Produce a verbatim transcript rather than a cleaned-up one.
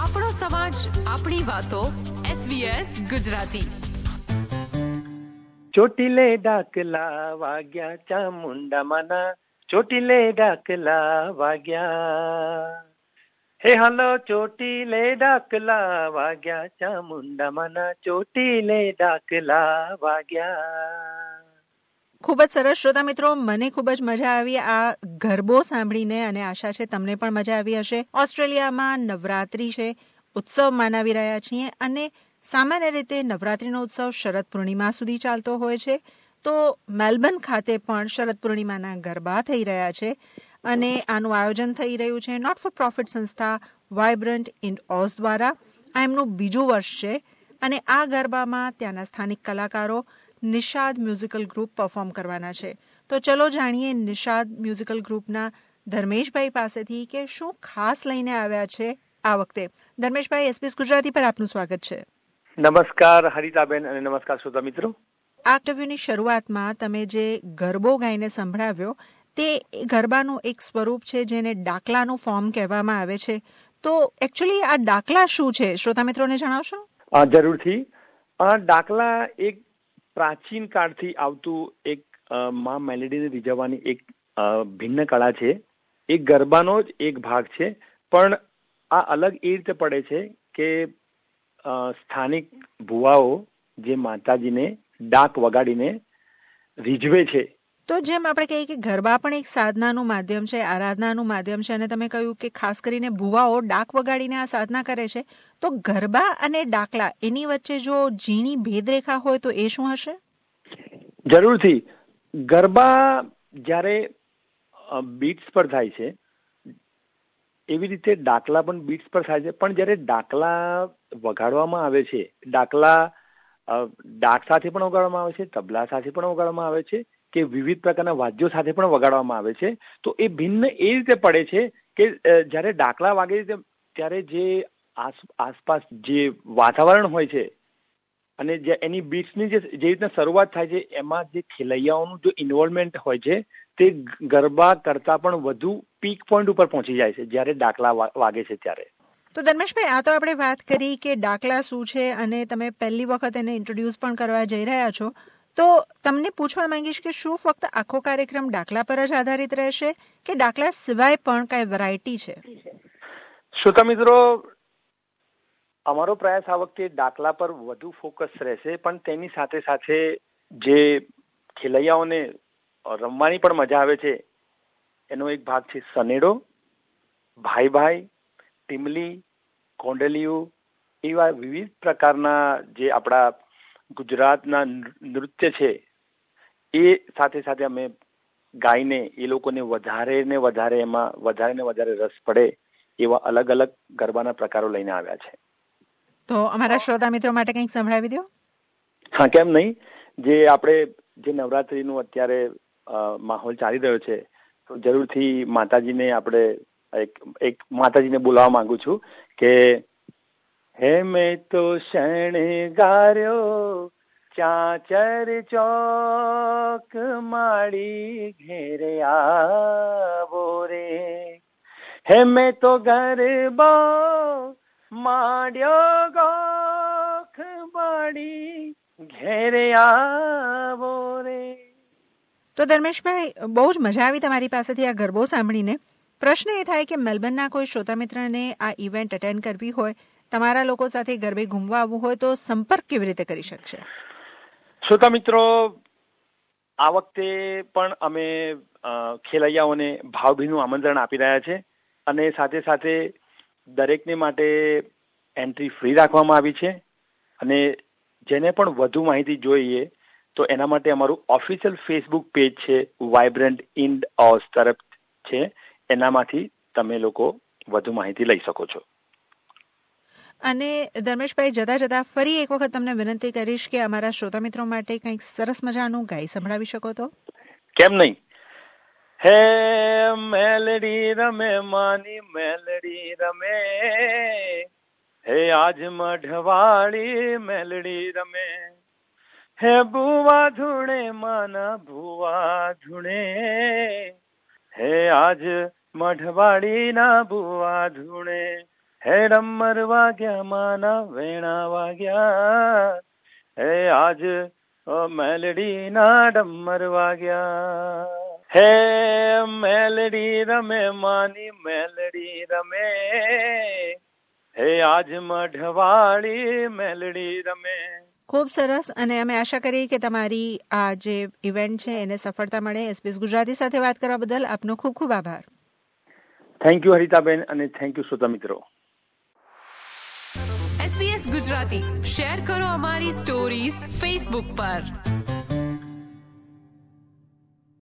આપણો સમાજ, આપણી વાતો. એસબીએસ ગુજરાતી. ચોટીલે ડાકલા વાગ્યા ચામુંડામાના, ચોટીલે ડાકલા વાગ્યા. હે હાલો ચોટીલે ડાકલા વાગ્યા ચામુંડામાના, ચોટીલે ડાકલા વાગ્યા. ખૂબ જ સરસ. શ્રોતા મિત્રો, મને ખૂબ જ મજા આવી આ ગરબો સાંભળીને અને આશા છે તમને પણ મજા આવી હશે. ઓસ્ટ્રેલિયામાં નવરાત્રી છે, ઉત્સવ મનાવી રહ્યા છીએ અને સામાન્ય રીતે નવરાત્રીનો ઉત્સવ શરદ પૂર્ણિમા સુધી ચાલતો હોય છે. તો મેલબર્ન ખાતે પણ શરદ પૂર્ણિમાના ગરબા થઈ રહ્યા છે અને આનું આયોજન થઈ રહ્યું છે નોટ ફોર પ્રોફિટ સંસ્થા વાઇબ્રન્ટ ઇન ઓઝ દ્વારા. આ એમનું બીજું વર્ષ છે અને આ ગરબામાં ત્યાંના સ્થાનિક કલાકારો નિષાદ મ્યુઝિકલ ગ્રુપ પરફોર્મ કરવાના છે. તો ચલો જાણીએ નિષાદ મ્યુઝિકલ ગ્રુપના ધર્મેશભાઈ પાસેથી કે શું ખાસ લઈને આવ્યા છે આ વખતે. ધર્મેશભાઈ, એસબીએસ ગુજરાતી પર આપનું સ્વાગત છે. નમસ્કાર હરિતાબેન અને નમસ્કાર શ્રોતા મિત્રો. આ ઇન્ટરવ્યુની શરૂઆતમાં તમે જે ગરબો ગાઈને સંભળાવ્યો તે ગરબાનું એક સ્વરૂપ છે જેને ડાકલાનું ફોર્મ કહેવામાં આવે છે. તો એકચ્યુઅલી આ ડાકલા શું છે, શ્રોતા મિત્રોને જણાવશો? જરૂરથી. ડાકલા એક પ્રાચીન કાળથી આવતું એક મા મેલેડીને રીઝવવાની એક ભિન્ન કળા છે. એ ગરબાનો જ એક ભાગ છે, પણ આ અલગ એ રીતે પડે છે કે સ્થાનિક ભુવાઓ જે માતાજીને ડાક વગાડીને રીઝવે છે. તો જેમ આપણે કહીએ કે ગરબા પણ એક સાધનાનું માધ્યમ છે, આરાધનાનું માધ્યમ છે, અને તમે કહ્યું કે ખાસ કરીને ભુવાઓ ડાક વગાડીને આ સાધના કરે છે, તો ગરબા અને ડાકલા એની વચ્ચે જો ઝીણી ભેદરેખા હોય તો એ શું હશે? જરૂરથી. ગરબા જ્યારે બીટ્સ પર થાય છે એવી રીતે ડાકલા પણ બીટ્સ પર થાય છે, પણ જ્યારે ડાકલા વગાડવામાં આવે છે, ડાકલા ડાક સાથે પણ વગાડવામાં આવે છે, તબલા સાથે પણ વગાડવામાં આવે છે કે વિવિધ પ્રકારના વાદ્યો સાથે પણ વગાડવામાં આવે છે. તો એ ભિન્ન એ રીતે પડે છે કે જ્યારે ડાકલા વાગે છે ત્યારે જે આસપાસ જે વાતાવરણ હોય છે અને જે એની બીટ્સની જે જે રીતના શરૂઆત થાય છે એમાં જે ખેલૈયાઓનું જો ઇન્વોલ્વમેન્ટ હોય છે તે ગરબા કરતાં પણ વધુ પીક પોઈન્ટ ઉપર પહોંચી જાય છે જ્યારે ડાકલા વાગે છે ત્યારે. તો ધર્મેશભાઈ, આ તો આપણે વાત કરી કે ડાકલા શું છે અને તમે પહેલી વખત એને ઇન્ટ્રોડ્યુસ પણ કરવા જઈ રહ્યા છો. તો તમને પૂછવા માંગીશ કે શું ફક્ત આખો કાર્યક્રમ ડાકલા પર જ આધારિત રહેશે કે ડાકલા સિવાય પણ કઈ વેરાયટી છે? શ્રોતા મિત્રો, અમારો પ્રયાસ આ વખતે ડાકલા પર વધુ ફોકસ રહેશે, પણ તેની સાથે સાથે જે ખેલૈયાઓને રમવાની પણ મજા આવે છે એનો એક ભાગ છે સનેડો, ભાઈ ભાઈ, ટીમલી, કોંડલિયું, એવા વિવિધ પ્રકારના જે આપણા ગુજરાતના નૃત્ય છે એ સાથે સાથે અમે ગાઈને એ લોકોને વધારે ને વધારે એમાં વધારે ને વધારે રસ પડે એવા અલગ અલગ ગરબાના પ્રકારો લઈને આવ્યા છે. તો અમારા શ્રોતા મિત્રો માટે કંઈક સંભળાવી દો. હા, કેમ નહીં. જે આપણે જે નવરાત્રીનું અત્યારે માહોલ ચાલી રહ્યો છે તો જરૂરથી માતાજીને આપણે એક એક માતાજીને બોલાવવા માંગુ છું કે હે મેં તો શણગાર્યો ચાચર ચોક માડી ઘેરે આવો રે, હે મેં તો ગરબો માડ્યો ગોખ માડી ઘેરે આવો રે. તો ધર્મેશભાઈ, બહુ જ મજા આવી તમારી પાસેથી આ ગરબો સાંભળીને. પ્રશ્ન એ થાય કે મેલબર્નના કોઈ શ્રોતા મિત્રને આ ઇવેન્ટ અટેન્ડ કરવી હોય, તમારા લોકો સાથે ગરબે ઘૂમવા આવવું હોય તો સંપર્ક કેવી રીતે કરી શકશે? શ્રોતા મિત્રો, આ વખતે પણ અમે ખેલૈયાઓને ભાવભીનું આમંત્રણ આપી રહ્યા છે અને સાથે સાથે દરેકને માટે એન્ટ્રી ફ્રી રાખવામાં આવી છે. અને જેને પણ વધુ માહિતી જોઈએ તો એના માટે અમારું ઓફિશિયલ ફેસબુક પેજ છે વાઇબ્રન્ટ ઇન ઓઝ તરફ છે, એનામાંથી તમે લોકો વધુ માહિતી લઈ શકો છો. અને ધર્મેશભાઈ, જતા જતા ફરી એક વખત તમને વિનંતી કરીશ કે અમારા શ્રોતા મિત્રો માટે કંઈક સરસ મજાનું ગાઈ સંભળાવી શકો તો? કેમ નહીં. હે મેલડી રમે માની મેલડી રમે, હે આજ મઢવાળી મેલડી રમે, હે ભુવા ધૂણે માના ભુવા ધૂણે, હે આજ મઢવાળી ના ભુવા ધૂણે, હે ડમર વાગ્યા માના વેણા વાગ્યા, હે આજ મેલડી ના ડમર વાગ્યા, હે મેલડી રમે માની મેલડી રમે, હે આજ મઢવાળી મેલડી રમે. ખૂબ સરસ. અને અમે આશા કરીએ કે તમારી આ જે ઇવેન્ટ છે એને સફળતા મળે. એસબીએસ ગુજરાતી સાથે વાત કરવા બદલ આપનો ખૂબ ખૂબ આભાર. થેન્ક યુ હરિતાબેન અને થેન્ક યુ શ્રોતા મિત્રો. એસબીએસ ગુજરાતી શેર કરો અમારી સ્ટોરીઝ ફેસબુક પર.